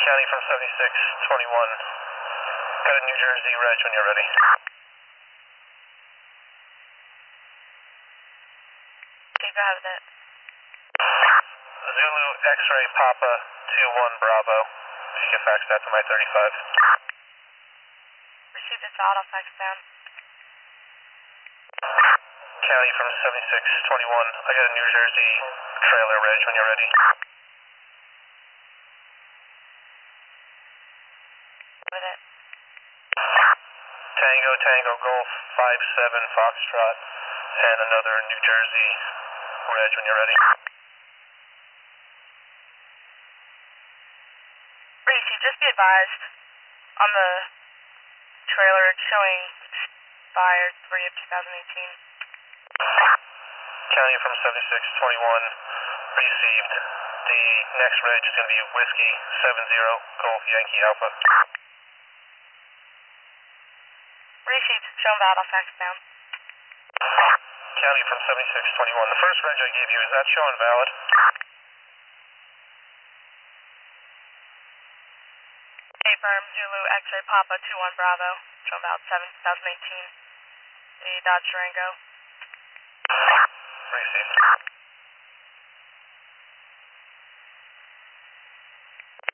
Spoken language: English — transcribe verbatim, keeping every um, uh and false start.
County from seventy-six twenty-one. Got a New Jersey reg when you're ready. Okay, go ahead with it. Zulu X-ray Papa two one Bravo. If you can fax that to my thirty-five. Received this out, I'll fax down. County from seventy-six twenty-one. I got a New Jersey trailer reg when you're ready. With it. Tango Tango Golf five seven Foxtrot and another New Jersey reg when you're ready. Received, just be advised, on the trailer it's showing expired three of twenty eighteen. County from seventy-six twenty-one received. The next reg is going to be Whiskey seven zero Golf Yankee Alpha. Received, shown that, I'll fax down. County from seventy-six twenty-one. The first reg I gave you, is that showing valid? Affirm, Zulu X-ray Papa two one Bravo, shown valid seven twenty eighteen. The Dodge Durango.